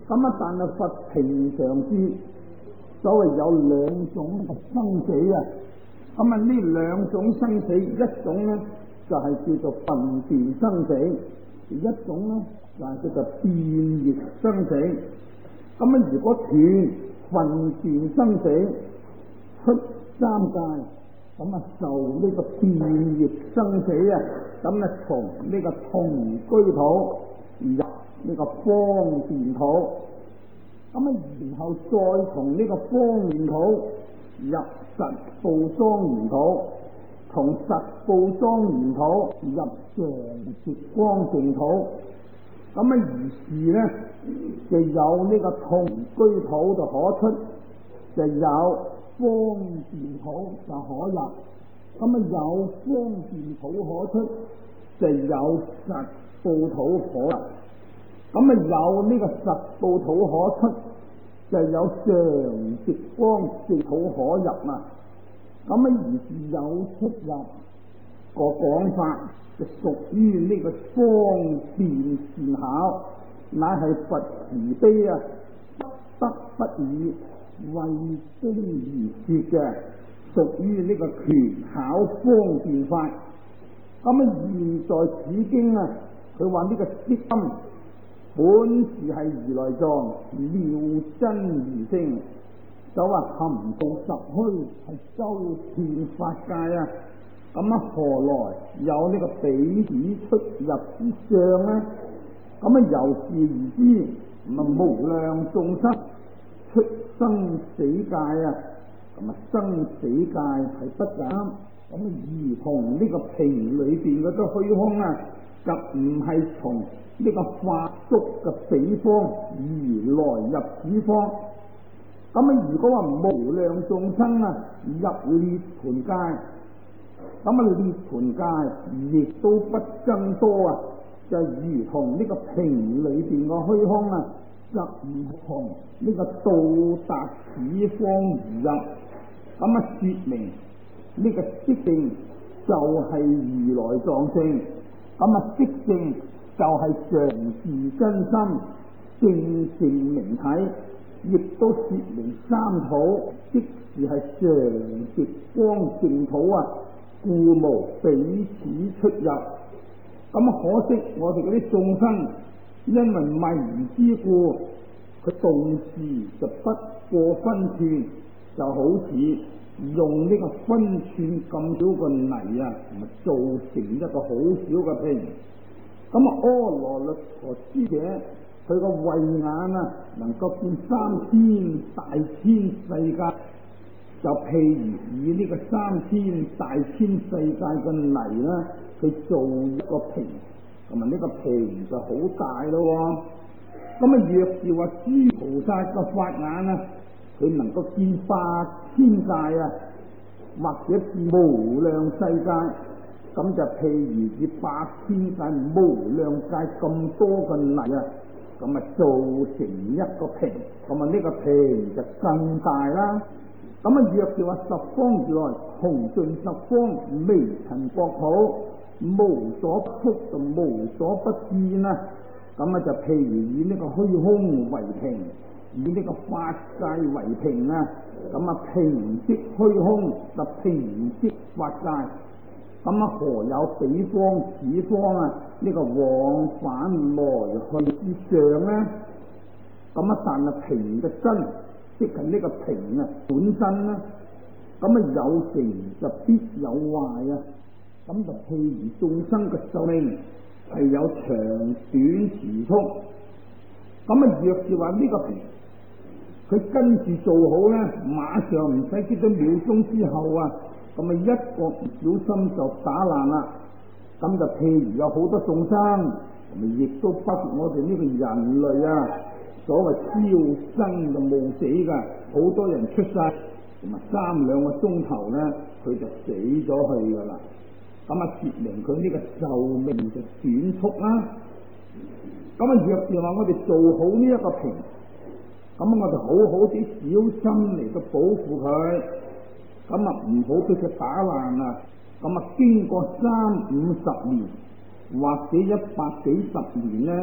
咁啊，但係佛平常之所謂有兩種生死啊。咁啊，呢兩種生死，一種咧就係叫做分段生死，一種咧就係叫做變業生死。咁啊，如果斷分段生死出三界，咁啊受呢個變業生死啊，咁啊從呢個同居土入呢個方便土，咁啊然後再從呢個方便土入實報莊嚴土，從實報莊嚴土入常寂光淨土。咁啊於是咧就有呢個同居土就可出，就有方便土就可入。咁啊有方便土可出，就有實報土可入。咁啊有呢個實報土可出，就有常寂光淨土可入啊。咁啊於是有出入個講法，就屬於呢個方便善巧，乃係佛慈悲啊，不得不以為經而說嘅，屬於呢個權巧方便法。咁啊現在此經啊，佢話呢個釋音本是係如來藏，妙真如性，就話含道實虛，係周遍法界啊。咁啊何來有呢個彼此出入之相呢？咁啊由是而知，咁啊無量眾生出生死界啊，咁啊生死界係不減。咁如同呢個瓶裏邊嗰啲虛空啊，就唔係從呢個法宿嘅彼方而來入此方。咁啊如果話無量眾生啊入涅槃界，咁啊涅槃界亦都不增多啊，就如同呢個瓶裏邊個虛空啊，就唔同呢個到達此方而入。咁啊說明呢個色性就係如來藏性，咁啊色性就係常住真心正正明體，亦都說明三土即是係常寂光淨土啊，故無彼此出入。咁可惜我哋嗰啲眾生因為迷之故，佢動事就不過分寸，就好似用呢個分寸咁少個泥啊，做成一個好小嘅瓶。咁啊阿羅律陀師者，佢個慧眼啊能夠見3000大千世界，就譬如以呢個3000大千世界嘅泥啦，去做一個瓶，咁啊呢個瓶就好大咯。咁啊若是話諸菩薩個法眼啊，佢能夠見8000界啊，或者見無量世界，咁就譬如以8000界無量界咁多嘅泥啊，咁啊做成一個瓶，咁啊呢個瓶就更大啦。咁啊若是話十方如來窮盡十方微塵國土，無所不觸就無所不見啊。咁啊就譬如以呢個虛空為瓶，以呢個法界為瓶啊，咁啊瓶即虛空就瓶即法界。咁啊何有彼方此方啊呢個往返來去之上呢？咁啊但係瓶嘅真，即係呢個瓶啊本身啦，咁啊有成就必有壞啊。咁就譬如眾生嘅壽命係有長短時速，咁啊若是話呢個瓶佢跟住做好咧，馬上唔使幾多秒鐘之後啊，咁啊一個唔小心就打爛啦。咁就譬如有好多眾生，亦都包括我哋呢個人類啊，所謂朝生就暮死噶，好多人出世同埋3兩個鐘頭咧，佢就死咗去噶啦。咁啊說明佢呢個壽命就短促啦。咁啊若是話我哋做好呢一個瓶，咁我哋好好啲小心嚟到保護佢，咁啊唔好俾佢打爛啊。咁啊經過30-50年或者100幾十年咧，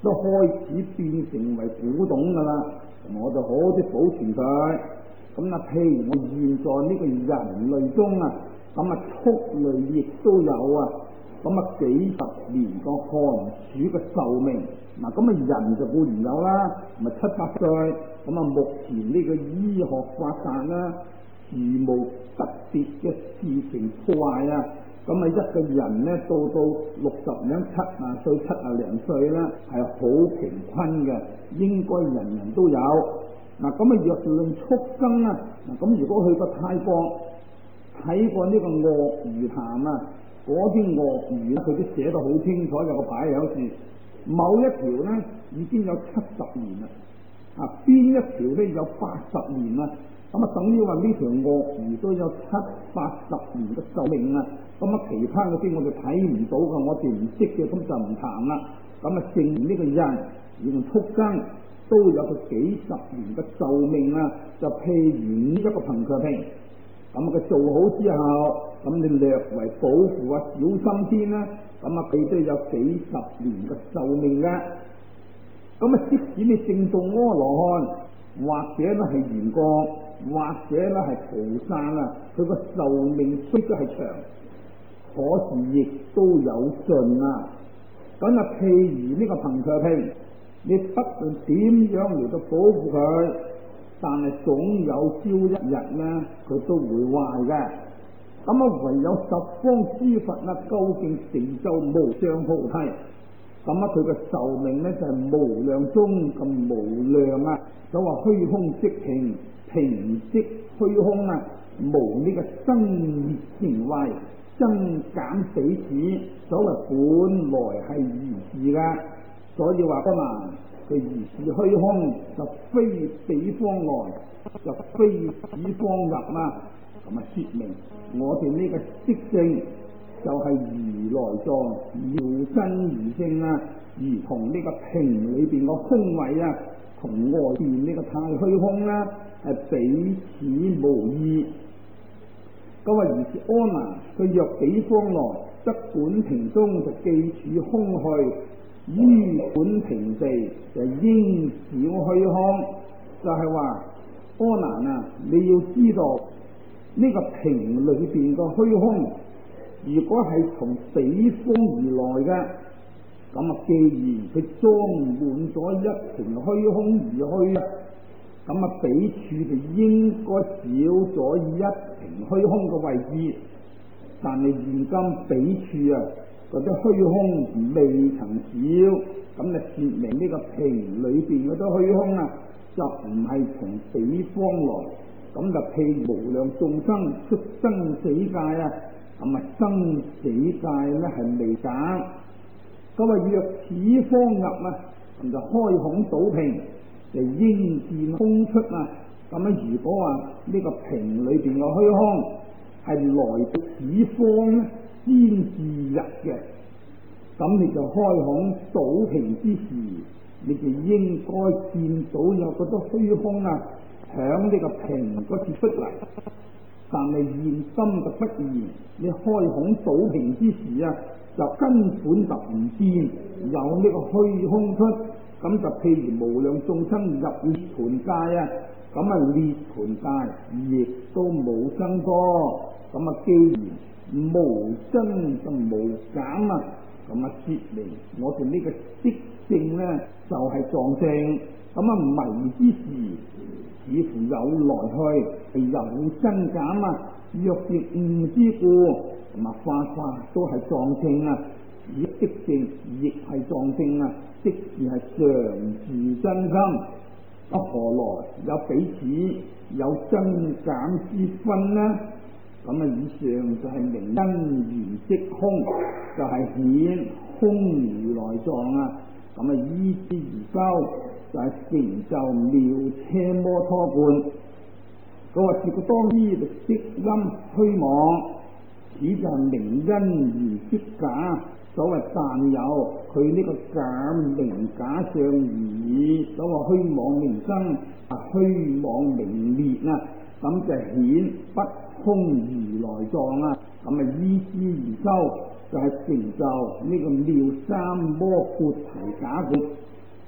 都開始變成為古董噶啦，我就好啲保存佢。咁啊，譬如我現在呢個人類中啊，咁啊畜類亦都有啊，咁啊幾十年個寒暑嘅壽命，嗱咁啊人就固然有啦，咪700歲，咁啊目前呢個醫學發達啦，如無特別嘅事情破壞啊，咁啊一個人咧到60零70歲70零歲咧係好平均嘅，應該人人都有。嗱咁啊，若論畜生啊，嗱咁如果去過泰國睇過呢個鱷魚潭啊，嗰啲鱷魚佢都寫得好清楚，有個牌有住某一條咧已經有70年啦，啊邊一條咧有80年啦，咁啊等於話呢條鱷魚都有70-80年嘅壽命啊，咁啊其他嗰啲我哋睇唔到嘅，我哋唔識嘅，咁就唔談啦。咁啊證明呢個人用畜生都有個幾十年嘅壽命啊！就譬如呢一個彭卓平，咁佢做好之後，咁你略為保護啊小心先啦，咁啊佢都有幾十年嘅壽命嘅。咁啊即使你正做阿羅漢，或者咧係緣覺，或者咧係菩薩啊，佢個壽命雖則係長，可是亦都有盡啊！咁啊譬如呢個彭卓平，你不論點樣嚟到保護佢，但係總有朝一日咧，佢都會壞嘅。咁啊，唯有十方諸佛啊，究竟成就無上菩提，咁啊，佢嘅壽命咧就係無量中咁無量啊！所謂虛空即平，平即虛空啊，無呢個生滅成壞，增減彼此，所謂本來係如是噶。所以話噶嘛，佢如是虛空，就非彼方來，就非此方入啊！咁啊，說明我哋呢個色性就係如來藏，妙真如性啊，如同呢個瓶裏邊個空位啊，同外邊呢個太虛空啦，係彼此無異。咁啊，如是阿難，佢若彼方來，則本瓶中就記處空虛。於本平地就應小虛空，就係話阿難啊，你要知道呢個瓶裏邊個虛空，如果係從彼方而來嘅，咁啊既然佢裝滿咗一瓶虛空而去啊，咁啊彼處就應該少咗一瓶虛空嘅位置，但係現今彼處啊嗰啲虛空未曾少，咁就說明呢個瓶裏邊嗰啲虛空啊，就唔係從彼方來，咁就譬如無量眾生出生死界啊，咁啊生死界咧係未減，咁啊若此方入啊，咁就開孔倒瓶，就應見空出啊，咁啊如果話呢個瓶裏邊嘅虛空係來到此方咧，先至入嘅，咁你就開孔倒瓶之時，你就應該見到有嗰啲虛空啊，響呢個瓶嗰處出嚟。但係現今就不然，你開孔倒瓶之時啊，就根本就唔見有呢個虛空出。咁就譬如無量眾生入涅槃界啊，咁啊涅槃界亦都冇增多。咁啊既然無增就無減啊，咁啊說明我哋呢個色性咧就係狀性。咁啊迷之時似乎有來去，係有增減啊。若是悟之故，咁啊法都係狀性啊，而色性亦係狀性啊，即是係常住真心。啊何來有彼此有增減之分呢？咁啊，以上就係明因緣即空，就係顯空如來藏啊。咁啊，依之而修，就係成就妙車摩托觀。佢話：是故當知色陰虛妄，此就係明因緣即假。所謂但有佢呢個假名假相而已。所謂虛妄名生，虛妄名滅啊。咁就顯不空如來藏啊！咁啊依之而修，就係成就呢個妙三摩缽提假觀。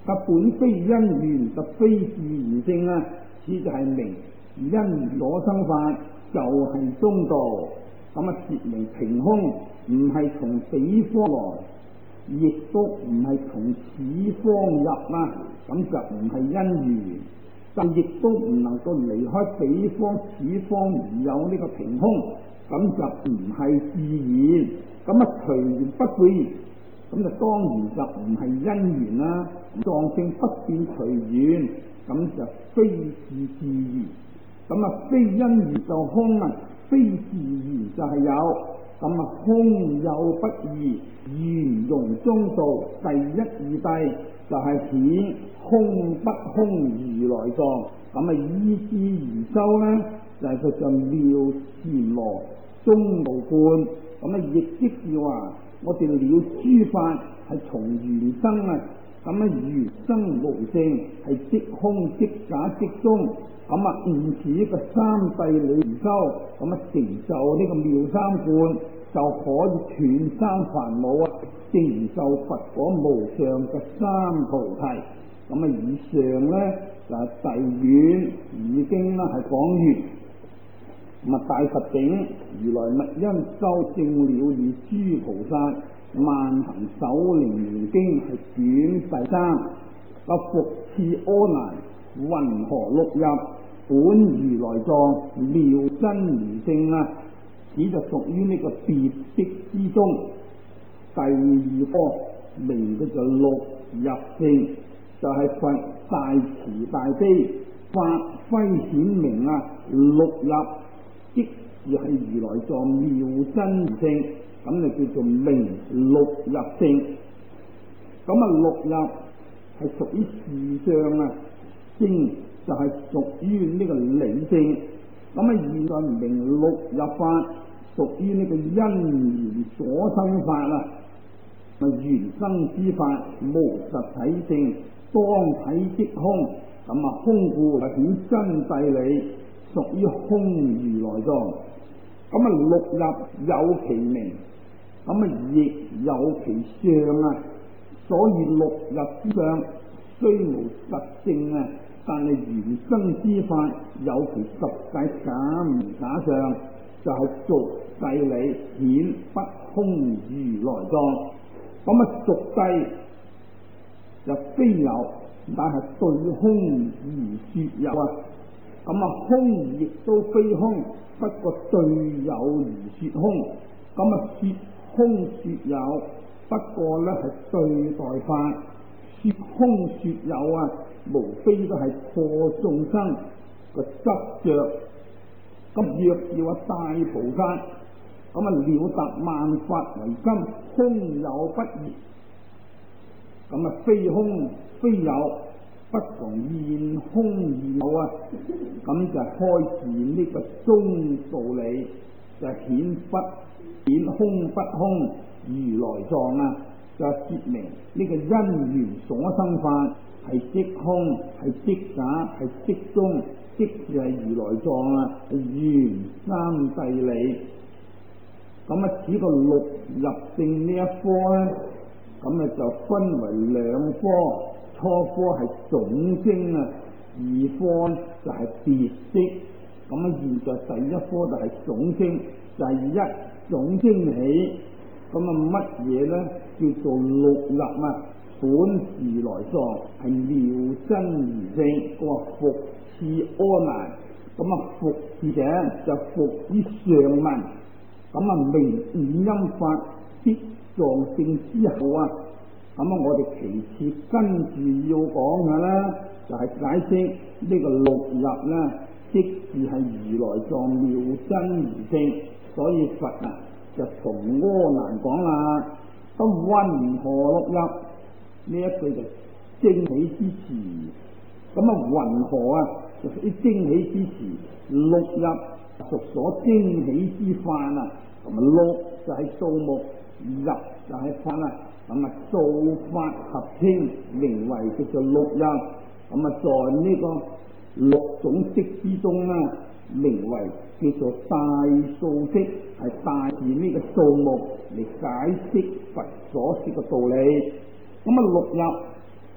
本非因緣，非自然性啊，此就係明因所生法就係中道。咁啊，說明平空唔係從彼方來，亦都唔係從此方入啊，咁就唔係因緣，但亦都唔能夠離開彼方此方而有呢個平空，咁就唔係自然。咁啊，隨緣不變，咁就當然就唔係因緣啦。狀性不變隨緣，咁就非是自然。咁啊，非因緣就空啊，非自然就係有。咁啊，空有不二，圓融中道第一義諦就係顯空不空如來藏。咁啊，依之而修呢，就係佢就妙禪羅中道觀。咁啊，亦即是話我哋了諸法係從緣生啊。咁啊，緣生無性，係即空即假即中。咁啊，悟持呢個三諦理而修，咁啊成就呢個妙三觀，就可以斷三煩惱啊，成就佛果無上嘅三菩提。咁啊，以上咧就係第卷已經啦，係講完。咁啊，大佛頂如來密因修證了義諸菩薩萬行首楞嚴經係卷第3。復次阿難云何錄入本如來藏妙真如性啊？此就屬於呢個別釋之中第2科，名叫做錄入性，就係、是、佛大慈大悲發揮顯明啊，錄入即是係如來藏妙真如性，咁就叫做名錄入性。咁啊，錄入係屬於事相啊，性就係屬於呢個理性。咁啊，現在名錄入法屬於呢個因緣所生法啊，緣生之法無實體性，當體即空。咁啊，空故係顯真諦理，屬於空如來藏。咁啊，錄入有其名，咁啊亦有其相啊。所以錄入之相雖無實證啊，但係緣生之法有其實際假名假相，就係俗諦理顯不空如來藏。咁啊，俗諦就非有，但係對空而說有啊。咁啊，空亦都非空，不過對有而說空。咁啊，說空說有，不過咧係對待法。說空說有啊，無非都係破眾生個執着。咁若要大菩薩，咁啊了達萬法唯心，空有不二。咁啊，非空非有，不妨現空而有啊。咁就開示呢個中道理，就顯空不空如來藏啊。就說明呢個因緣所生法係即空，係即假，係即中，即是係如來藏啊，係緣三諦理。咁啊，此個錄入性呢一科咧，咁啊就分為2科，初科係總經啊，二科就係別釋。咁啊，現在第一科就係總經，就係一總經起。咁啊，乜嘢咧叫做錄入啊？本如來藏係妙真如性。佢話復次阿難，咁啊復字嘅就復於上文。咁啊，明五音法必藏性之後啊，咁啊我哋其次跟住要講嘅咧，就係解釋呢個錄入咧，即是係如來藏妙真如性。所以佛啊就同阿難講啦，咁云何錄入呢一句就精起之詞。咁啊，云何啊就屬於精起之詞，錄入屬所精起之法啊。咁啊，錄就係數目，入就係法啊。咁啊，數法合稱，名為叫做錄入。咁啊，在呢個6種釋之中咧，名為叫做大數釋，係大字呢個數目嚟解釋佛所說嘅道理。咁啊，錄入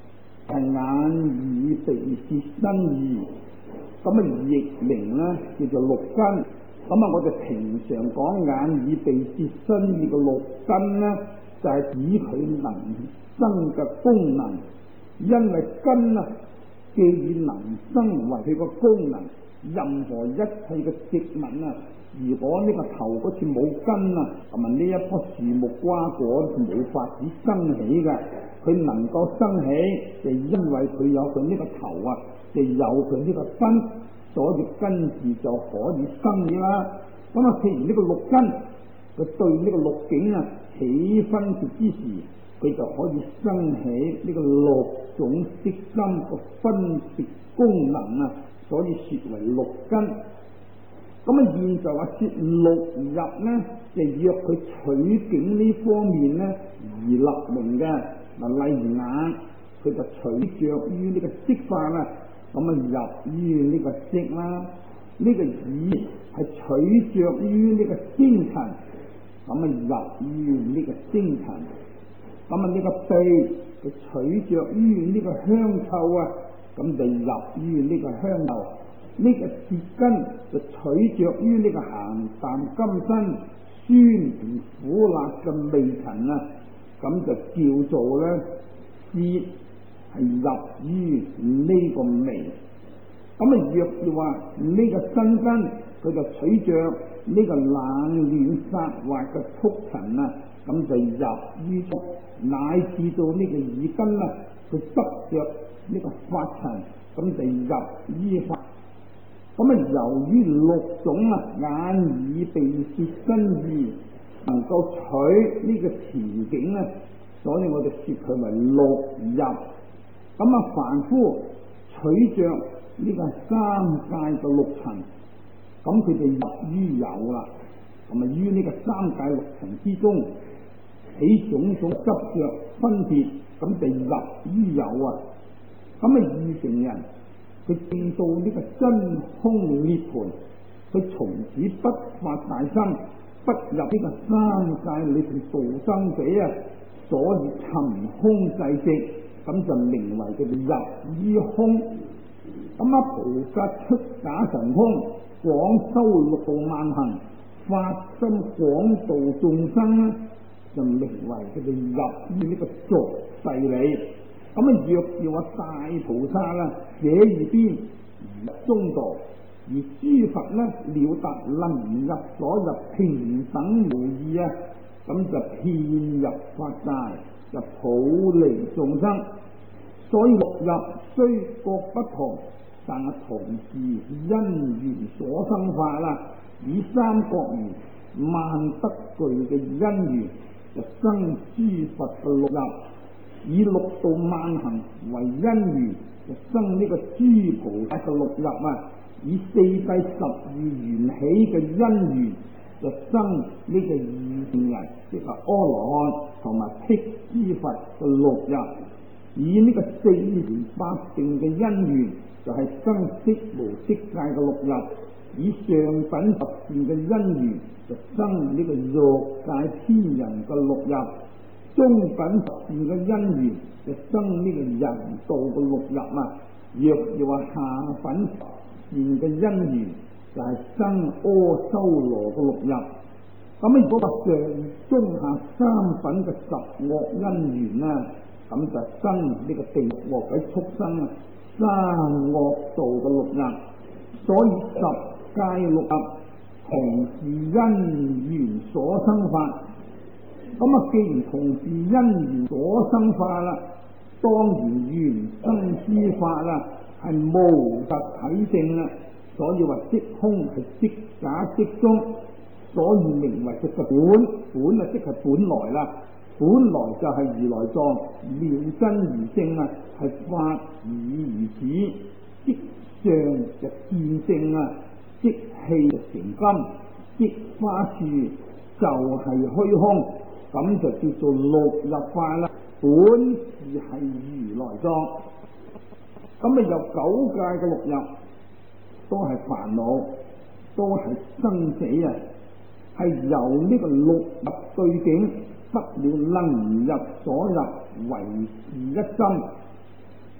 係眼耳鼻舌身意，咁譯名咧叫做六根。咁我哋平常講眼耳鼻舌身意嘅六根咧，就係指佢能生嘅功能。因為根既以能生為佢個功能，任何一切嘅植物如果呢個頭嗰處冇根同埋呢一棵樹木瓜果冇法子生起嘅，佢能夠生起，就因為佢有佢呢個頭就有佢呢個根，所以根治就可以生起啦。咁既然呢個六根，佢對呢個六境起分別之時，佢就可以生起呢個六種色心嘅分別功能所以說為六根。咁現在話說六入呢，就約佢取景呢方面而立名嘅。例如眼，佢就取着於呢個色法咁入於呢個色啦。呢個耳係取着於呢個聲塵，咁入於呢個聲塵。呢個鼻就取着於呢個香臭咁就入於呢個香臭。呢個舌根就取着於呢個鹹淡甘辛酸甜苦辣嘅味塵咁就叫做舌係入於呢個味。若是話呢個身根，佢就取着呢個冷暖殺滑嘅觸塵咁就入於觸，乃至到呢個耳根佢執着呢個法塵，咁就入於法。由於六種眼耳鼻舌身意能夠取呢個前景所以我哋說佢為六入。凡夫取着呢個三界嘅六塵，咁佢就入於有啦。於呢個三界六塵之中起種種執着分別，咁就入於有二乘人佢見到呢個真空涅槃，佢從此不發大心，不入呢個三界裏邊度生死所以尋空制寂，咁就名為佢哋入於空。菩薩出假神通，廣修六道萬行，發心廣度眾生就名為佢哋入於呢個俗世理。若是話大菩薩這二邊而中道，而諸佛了達能入所入平等無異咁就遍入法界，就普利眾生。所以六入雖各不同，但同是因緣所生法以三國如萬德具嘅因緣，就生諸佛嘅六入。以六道萬行為因緣，就生呢個諸菩薩嘅六入以四諦十二緣起嘅因緣，就生呢個二乘人，即係阿羅漢同埋辟支佛嘅六入。以呢個四緣八定嘅因緣，就係生色無色界嘅六入。以上品十善嘅因緣，就生呢個欲界天人嘅六入。中品十善嘅因緣，就生呢個人道嘅六入若是話下品十善嘅因緣，就係生阿修羅嘅六入。如果話上中下三品嘅十惡因緣咁就生呢個地獄惡鬼畜生三惡道嘅六入。所以十界六入同是因緣所生法。既然同是因緣所生法當然緣生之法係無實體性所以話即空係即假即中，所以名為佢嘅本即係本來本來就係如來藏，妙真如性係法以如此，即相就見性即氣就成金，即花樹就係虛空。咁就叫做六入法本是係如來藏。有九界嘅六入，都係煩惱，都係生死係由呢個六入對境，不了能入所入，為是一心。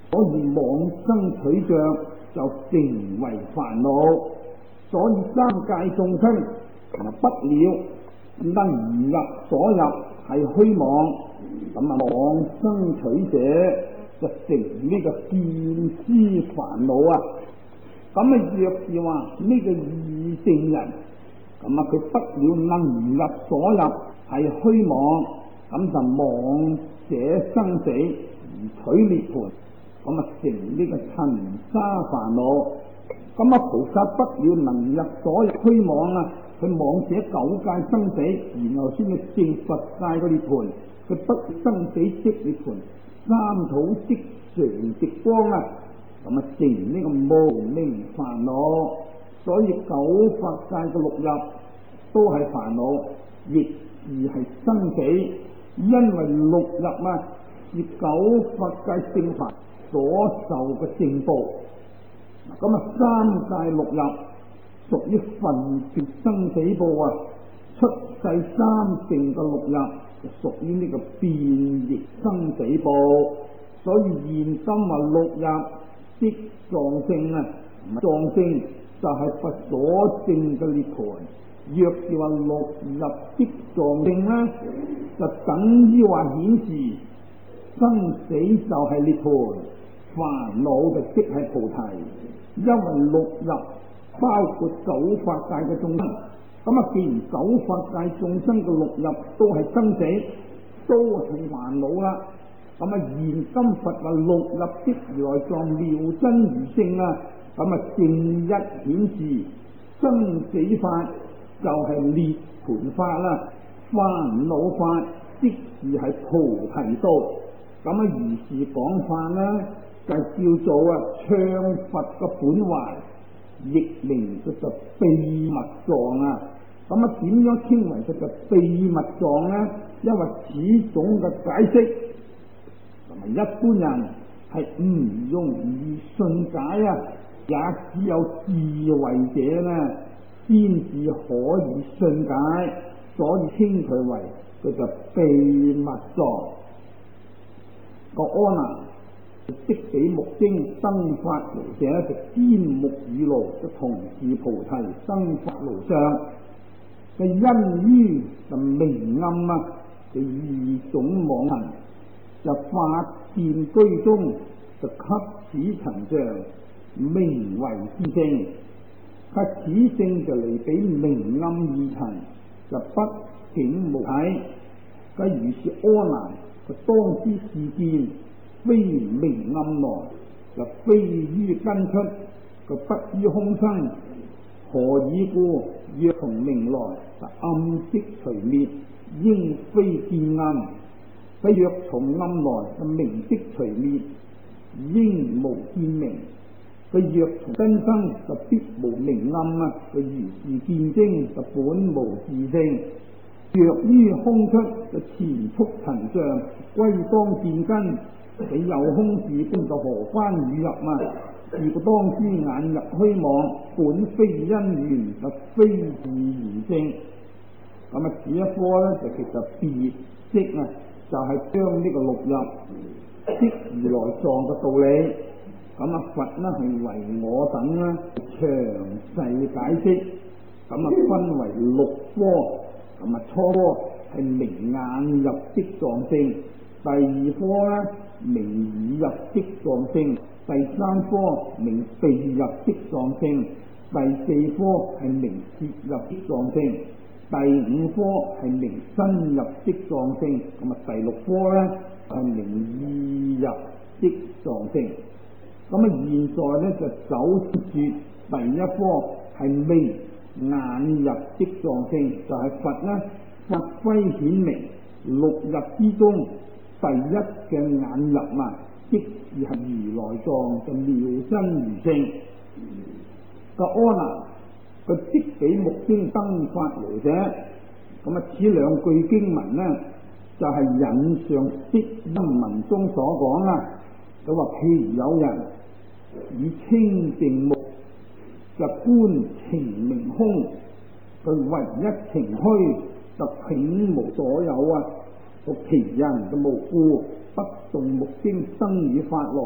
所以妄生取着就成為煩惱。所以三界眾生不了能入所入係虛妄，咁啊妄生取者就成呢個見思煩惱啊。咁啊若是話呢個異性人，咁啊佢不了能入所入係虛妄，咁就妄捨生死而取涅槃，咁啊成呢個塵沙煩惱。咁啊菩薩不了能入所入虛妄啊，佢妄捨九界生死，然後先去證佛界個涅槃，佢不生死即涅槃，三土即常寂光啊，咁啊成呢個無明煩惱。所以九法界嘅六入都係煩惱，亦係生死，因為六入啊是九法界正法所受嘅正報。咁啊三界六入屬於分別生死報啊，出世三乘嘅六入就屬於呢個變異生死報。所以現今啊六入即藏性啊，藏性就係佛所證嘅涅槃。若是話六入即藏性呢，就等於話顯示生死就係涅槃，煩惱就即係菩提。因為六入包括九法界嘅眾生，咁啊既然九法界眾生嘅六入都係生死，都係煩惱啦。咁啊現今佛話六入即如來藏妙真如性啊，咁啊正一顯示生死法就係涅槃法啦，煩惱法即係菩提道。咁啊如是講法啦，就叫做啊唱佛嘅本懷，亦名叫做秘密藏啊。咁啊點樣稱為佢嘅秘密藏呢？因為此種嘅解釋同埋一般人係唔容易信解啊，也只有智慧者呢先至可以信解，所以稱佢為佢嘅秘密藏。個阿難即比目精生發爐者，就堅木以爐，就同是菩提生發爐相嘅因於就明暗啊嘅二種妄行，就發現居中，就給此塵像名為之性。佢此性就嚟比明暗二塵就不境無體。佢如是阿難，佢當知是見非明暗來，就非於根出，佢不於空生。何以故？若從明來，就暗即除滅，應非見暗；佢若從暗來，就明即除滅，應無見明。佢若從根生，就必無明暗啊！佢如是見精，就本無自性。若於空出，就前速塵像，歸當見根。你有空自根，就何關語入啊？是故當知眼入虛妄，本非因緣，就非自然性。咁啊，此一科咧就其實別即啊，就係將呢個六入即如來藏嘅道理。咁啊，佛呢係為我等呢詳細解釋。咁啊，分為六科。咁啊，初科係明眼入即藏性，第二科呢明耳入即藏性，第三科明鼻入即藏性，第四科係明舌入即藏性，第五科係明身入即藏性，咁啊第六科呢係明意入即藏性。咁啊現在呢就走住第一科係明眼入即藏性，就係佛呢發揮顯明六入之中第一嘅眼入啊，即是係如來藏嘅妙真如性。個阿難佢即比目精生發爐者，咁啊此兩句經文呢就係引上釋音文中所講啦。佢話譬如有人以清淨目就觀情明空，佢唯一情虛就稟無所有啊！個其人嘅無故不動目精生與發羅，佢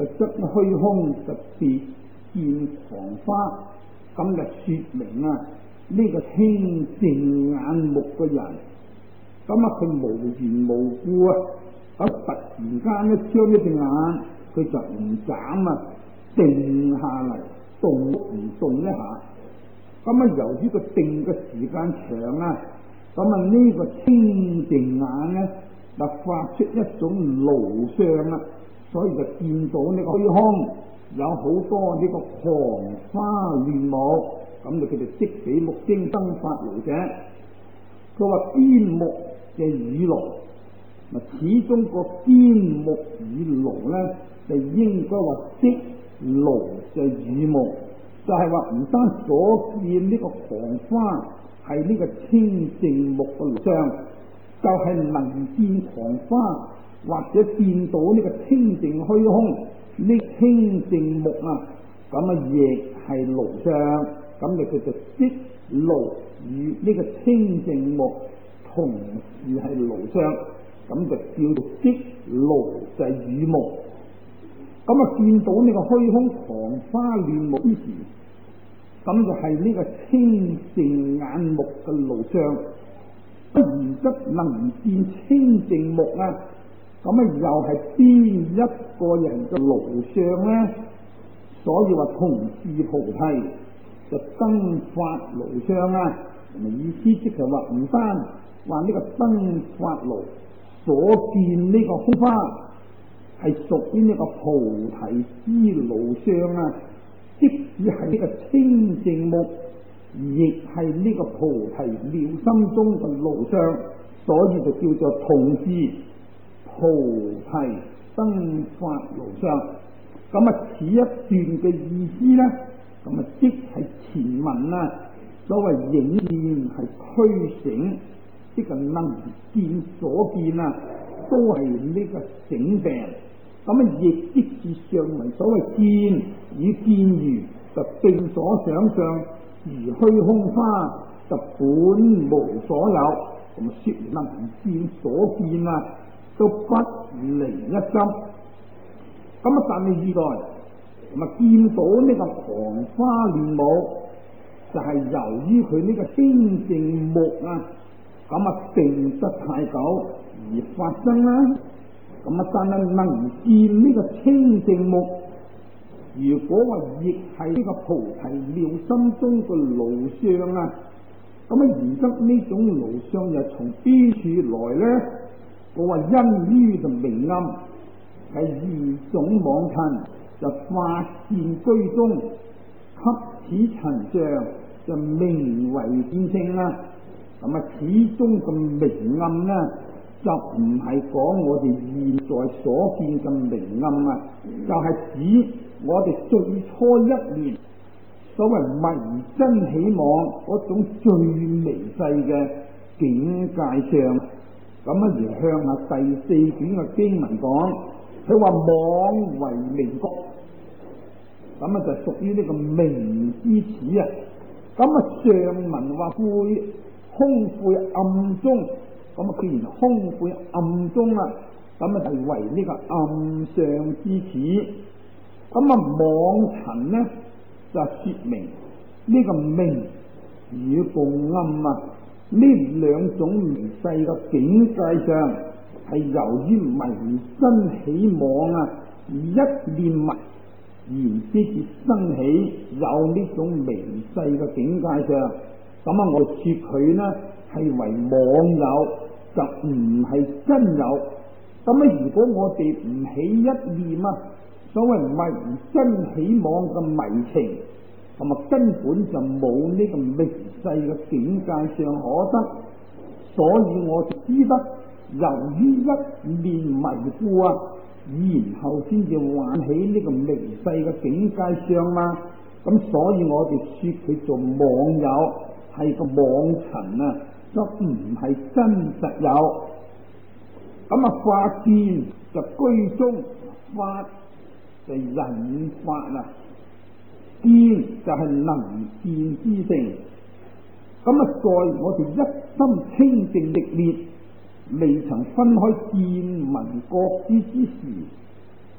就則虛空就別見狂花，咁就説明啊呢個清淨眼目嘅人，咁啊佢無緣無故啊，咁突然間一張一隻眼，佢就唔眨啊，定下嚟，動唔動一下，咁啊由於個定嘅時間長啊，咁啊呢個清淨眼咧就發出一種盧相啊，所以就見到呢個虛空有好多呢個狂花亂舞，咁就佢哋即比目睛生發盧者。佢話邊目嘅雨露，嗱始終個邊目雨露咧就應該話即盧嘅雨目，就係話唔單所見呢個狂花係呢個清淨目嘅盧相，就係能見狂花或者見到呢個清淨虛空呢清淨目啊，咁啊亦係盧相，咁就叫做即盧與呢個清淨目同時係盧相，咁就叫做即盧就係雨目。咁啊見到呢個虛空狂花亂舞之時，咁就係呢個清淨眼目嘅盧相。而則能見清淨目啊，咁啊又係邊一個人嘅盧相呢？所以話同是菩提就燈發盧相啊，意思即係話唔單話呢個燈發盧所見呢個空花係屬於呢個菩提之盧相啊，即使係呢個清淨目，亦係呢個菩提妙心中嘅盧相，所以就叫做同是菩提燈發盧相。咁啊，此一段嘅意思呢，咁啊即係前文啊，所謂影現係驅醒，即係能見所見啊，都係呢個醒病。咁啊，亦即是上文所謂見與見如，就並所想象。而虛空花就本無所有，咁啊說能見所見啊，都不離一心。咁啊，但係意外，咁啊見到呢個狂花亂舞，就係由於佢呢個清淨目啊，咁啊定得太久而發生啦。咁啊，但係能見呢個清淨目，如果話亦係呢個菩提妙心中嘅盧相啊，咁啊然則呢種盧相又從邊處來呢？我話因於就明暗係二種妄塵就發現居中，給此塵相就名為見性啦。咁啊，始終咁明暗呢，就唔係講我哋現在所見嘅明暗啊，就係指我哋最初一年所謂迷真起妄嗰種最微細嘅境界上，咁啊而向下第四卷嘅經文講，佢話妄為明覺，咁啊就屬於呢個明之始啊。咁啊上文話晦空晦暗中，咁啊既然空晦暗中啦，咁啊係為呢個暗相之始。咁啊妄塵呢就說明呢個明與共暗啊，呢兩種微細嘅境界上係由於迷身起妄啊，而一念迷然之至生起有呢種微細嘅境界上，咁啊我說佢呢係為妄有，就唔係真有。咁啊如果我哋唔起一念啊，所謂迷真起妄嘅迷情，咁啊根本就冇呢個微細嘅境界上可得，所以我就知得由於一念迷糊啊，然後先至喚起呢個微細嘅境界上嘛。咁所以我哋說佢做妄有，係個妄塵啊，就唔係真實有。咁啊發見就居中，發就引發啊，見就係能見之性。咁啊在我哋一心清淨歷練，未曾分開見聞覺知之時，咁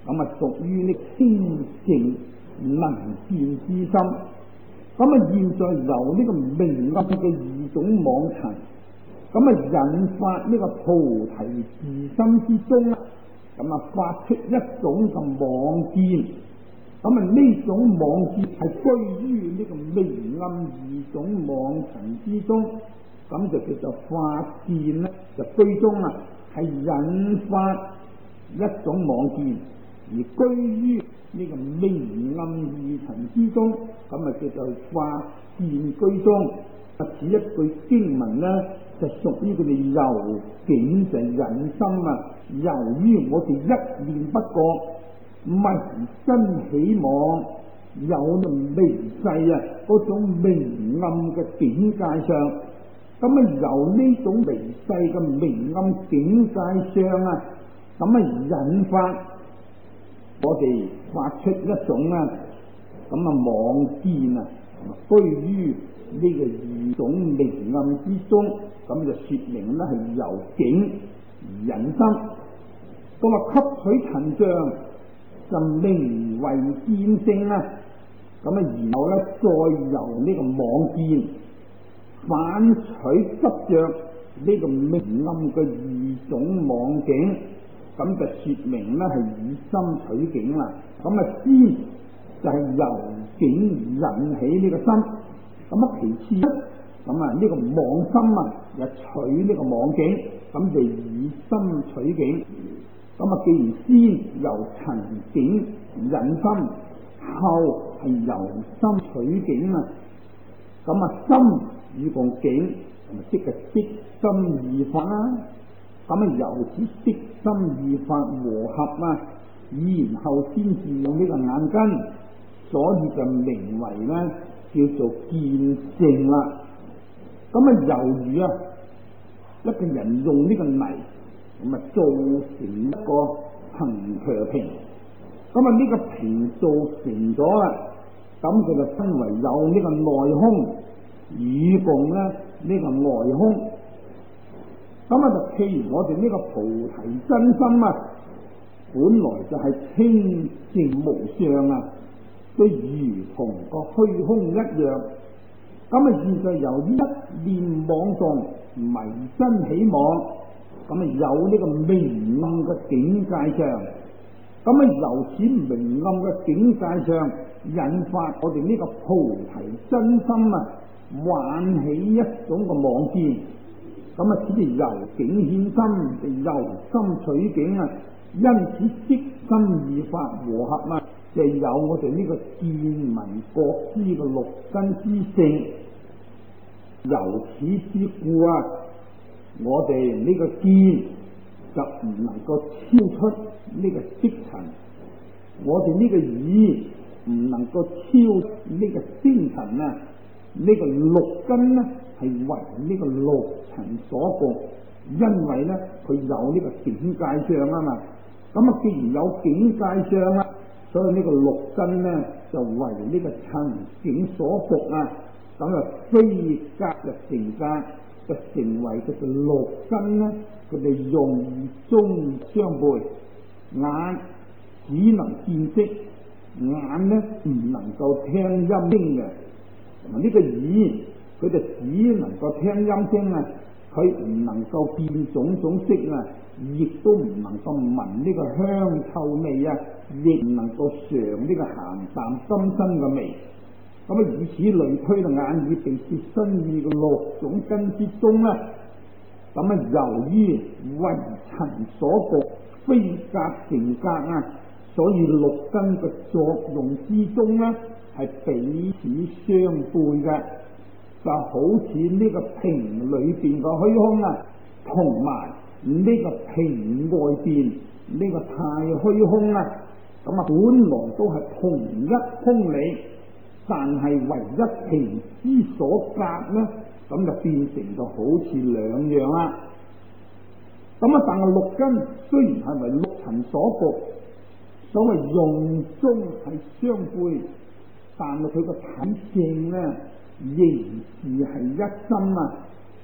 咁屬於呢清淨能見之心。咁現在由呢個明暗嘅二種妄塵，引發呢個菩提自心之中，發出一種嘅妄見。呢種妄見係居於呢個明暗二種妄塵之中，就叫做發見咧，就居中係引發一種妄見，而居於呢個明暗二塵之中，叫做發見居中。此一句經文就屬於佢哋由境就引心由於我哋一念不覺，迷身起妄，有微細嗰種明暗嘅境界上，由呢種微細嘅明暗境界上引發我哋發出一種妄見居於呢個二種明暗之中，就說明係由境而引心。吸取塵障就名為見性然後再由呢個妄見反取執着呢個明暗嘅二種妄境，就說明係以心取境啦。先就係由境引起呢個心，其次呢個妄心又取呢個妄境，就以心取境。既然先由塵境引心，後係由心取境心與共境，即係色心二法啦。由此色心二法和合然後先至用呢個眼根，所以就名為叫做見性啦。猶如一個人用呢個泥做成一個藤條瓶，呢個瓶做成咗啦，佢就分為有呢個內空與共呢個外空。就譬如我哋呢個菩提真心本來就係清淨無相都如同個虛空一樣。現在由一念妄動迷身起妄，有呢個明暗嘅境界上，由此明暗嘅境界上引發我哋呢個菩提真心喚起一種嘅妄見。此就由境顯心，就由心取境因此色心二法和合就有我哋呢個見聞覺知嘅六根之性。由此之故我哋呢個見就唔能夠超出呢個色塵，我哋呢個耳唔能夠超呢個聲塵呢個六根係為呢個六塵所局，因為佢有呢個境界上既然有境界上所以呢個六根就為呢個塵境所局非隔就成隔，就成為佢嘅六根佢哋用中相背，眼只能見色，眼唔能夠聽音聲嘅。呢個耳佢就只能夠聽音聲佢唔能夠見種種色亦都唔能夠聞呢個香臭味亦唔能夠嘗呢個鹹淡甘辛嘅味。以此類推，眼耳鼻舌身意嘅六種根之中由於為塵所局，非隔成隔所以六根嘅作用之中係彼此相背嘅，就好似呢個瓶裏邊嘅虛空同埋呢個瓶外邊呢個太虛空本來都係同一空理，但係為一瓶之所隔就變成咗好似兩樣啦。但係六根雖然係為六塵所局，所謂用中係相背，但係佢個體性仍是係一心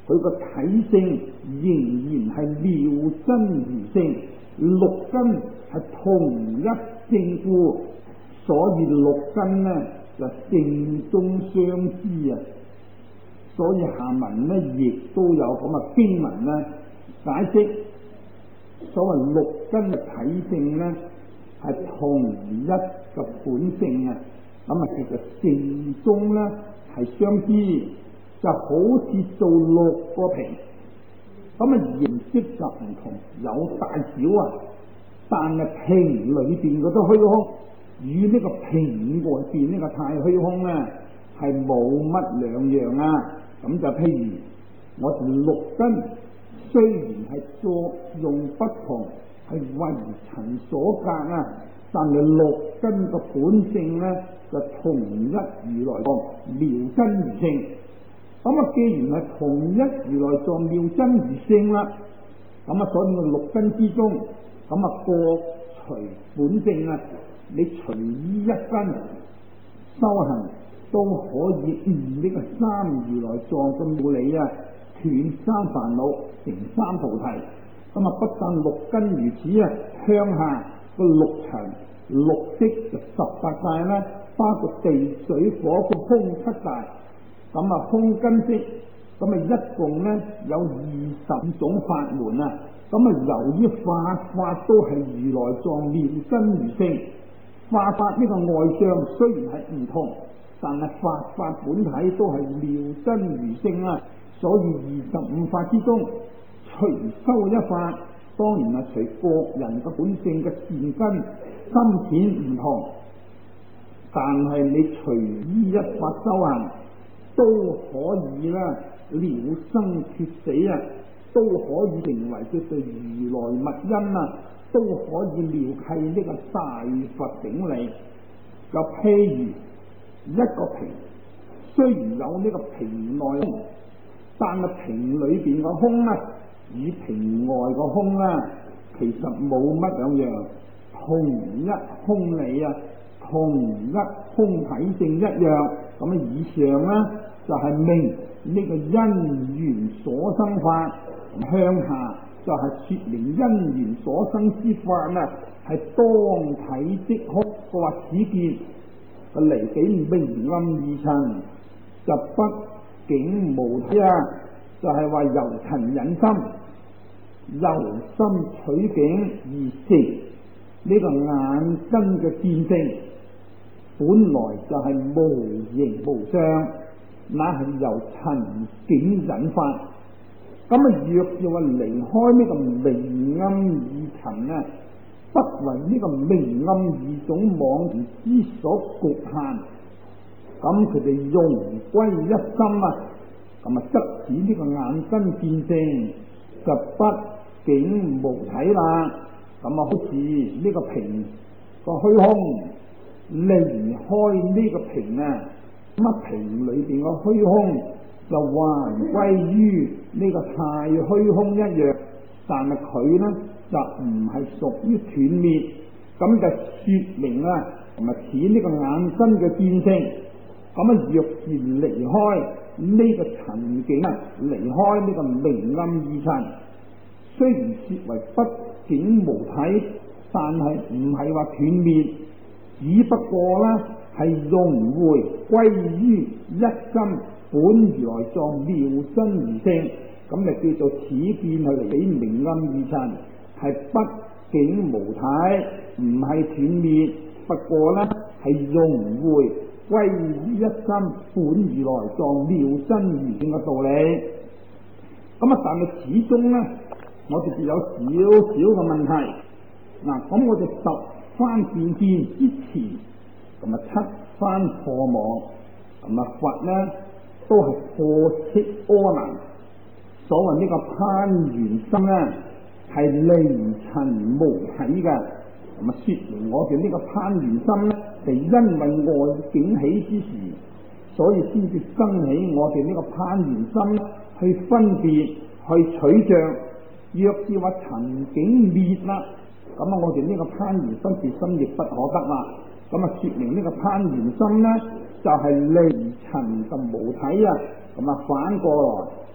佢個體性仍然係妙真如性，六根係同一正故，所以六根呢就正中相知啊。所以下文呢亦都有咁嘅經文呢解釋，所謂六根嘅體性呢係同一嘅本性啊，咁啊叫做正中呢係相知，就好似做六個瓶，咁啊形式就唔同，有大小啊，但係瓶裏邊嗰啲虛空與呢個瓶外邊呢個太虛空呢係冇乜兩樣啊。咁就譬如我哋六根雖然係作用不同，係為塵所隔啊，但係六根嘅本性呢就同一如來藏妙真如性。咁啊，既然係同一如來藏妙真如性啦，咁啊，所以個六根之中，咁啊各隨本性啊，你隨依一根修行，都可以悟呢個三如來藏嘅妙理啊，斷三煩惱，成三菩提。咁啊，不但六根如此啊，向下個六塵、六識就18界啦，包括地水火個空7界。咁啊，空根識，咁啊一共呢有25種法門啊。咁啊，由於法都係如來藏妙真如性，法呢個外相雖然係唔同，但係法本體都係妙真如性啊。所以25法之中，隨修一法，當然係隨個人嘅本性嘅善根深淺唔同，但係你隨依一法修行，都可以啦，了生脱死啊，都可以成為叫做如來密因啊，都可以了契呢個大佛頂禮。就譬如一個瓶，雖然有呢個瓶內空，但係瓶裏邊個空呢，與瓶外個空呢，其實冇乜兩樣，同一空理啊，同一空體性一樣。咁啊，以上呢就係明呢個因緣所生法，向下就係說明因緣所生之法啊，係當體即空。佢話此見個離比明暗二塵，就畢竟無體啊，就係話由塵引心，由心取境而成呢個眼根嘅見性，本來就係無形無相，那係由塵境引發。咁啊，若要話離開呢個明暗二塵啊，不為呢個明暗二種妄言之所局限，咁佢哋融歸一心啊，咁啊則指呢個眼根見性就畢竟無體啦。咁啊，好似呢個瓶個虛空離開呢個瓶啊，咁啊瓶裏邊個虛空就還歸於呢個太虛空一樣，但係佢呢就唔係屬於斷滅，咁就說明啊，同埋似呢個眼根嘅見性。咁啊，若然離開呢個塵境啊，離開呢個明暗二塵，雖然說為畢竟無體，但係唔係話斷滅，只不過呢係融回歸於一心本如來藏妙真如性，咁就叫做此見去嚟比明暗二塵係畢竟無體，唔係斷滅，不過呢係融回歸於一心本如來藏妙真如性嘅道理。咁啊，但係始終呢，我哋有少少嘅問題。嗱，咁我哋10番見之前，咁啊7番破網，咁啊佛呢都係破斥阿難。所謂呢個攀緣心呢，係離塵無體嘅，咁啊說明我哋呢個攀緣心呢，係因為外境起之時，所以先至生起我哋呢個攀緣心去分別去取像。若是話塵境滅啦，咁啊我哋呢個攀緣心是心亦不可得啦。咁啊說明呢個攀緣心呢，就係離塵就無體啊。咁啊反過來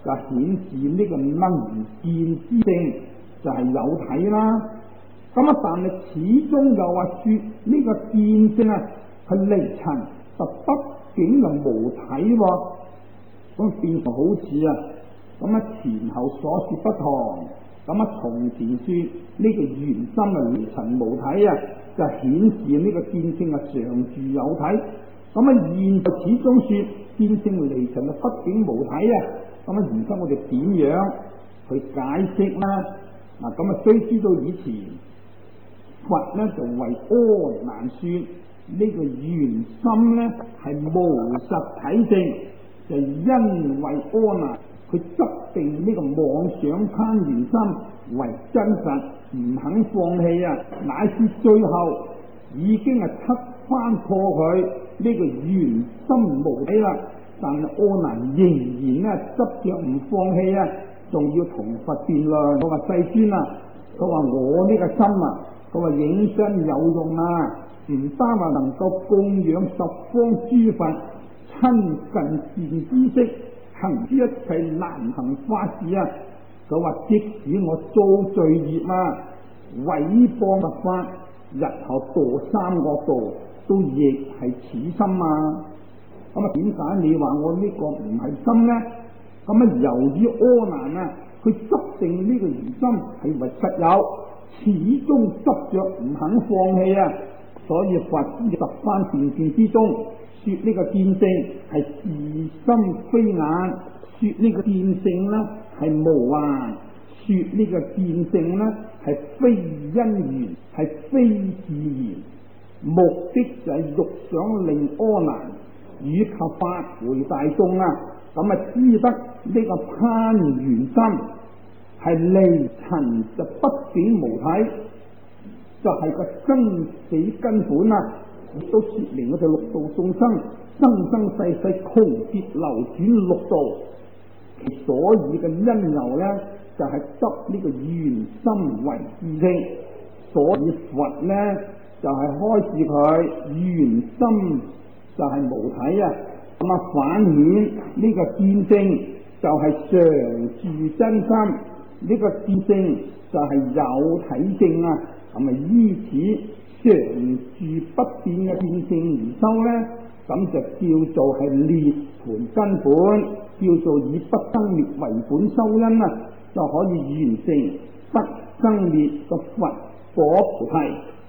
就顯示呢個能見之性就係有體啦。咁啊，但係始終又話說呢個見性啊係離塵，就畢竟係無體喎。咁變成好似啊，咁啊前後所說不同。咁啊從前說呢個原心係離塵無體啊，就顯示呢個見性係常住有體。咁啊現在始終說見性離塵啊，畢竟無體啊。咁啊而家我哋點樣去解釋啦？嗱，咁啊須知道以前佛咧就為阿難說呢個原心咧係無實體性，就因為阿難佢執定呢個妄想貪原心為真實，唔肯放棄啊，乃至最後已經係七番破佢呢個原心無體啦。但係阿難仍然咧執着唔放棄啊，仲要同佛辯論。佢話世尊啊，佢話我呢個心啊，佢話影真有用啊，唔單話能夠供養十方諸佛，親近善知識，行之一切難行法事啊。佢話即使我造罪業啊，毀謗佛法，日後墮三惡道，都亦係此心啊。咁啊，點解你話我呢個唔係心呢？咁啊，由於阿難啊，佢執定呢個原心係為實有，始終執着唔肯放棄啊，所以佛十番辯證之中，說呢個見性係自心非眼，說呢個見性呢係無幻，說呢個見性呢係非因緣，係非自然，目的就係欲想令阿難以及發回大眾啊，咁啊知得呢個攀緣心係離塵，就畢竟無體，就係個生死根本啊，亦都說明我哋六道眾生生生世世窮劫流轉六道，所以嘅因由呢，就係執呢個緣心為自性，所以佛呢，就係開示佢緣心就係無體啊，咁啊反顯呢個見性就係常住真心，呢個見性就係有體性啊，咁啊依此常住不變嘅見性而修呢，咁就叫做係涅槃根本，叫做以不生滅為本修因啊，就可以完成不生滅嘅佛果菩提。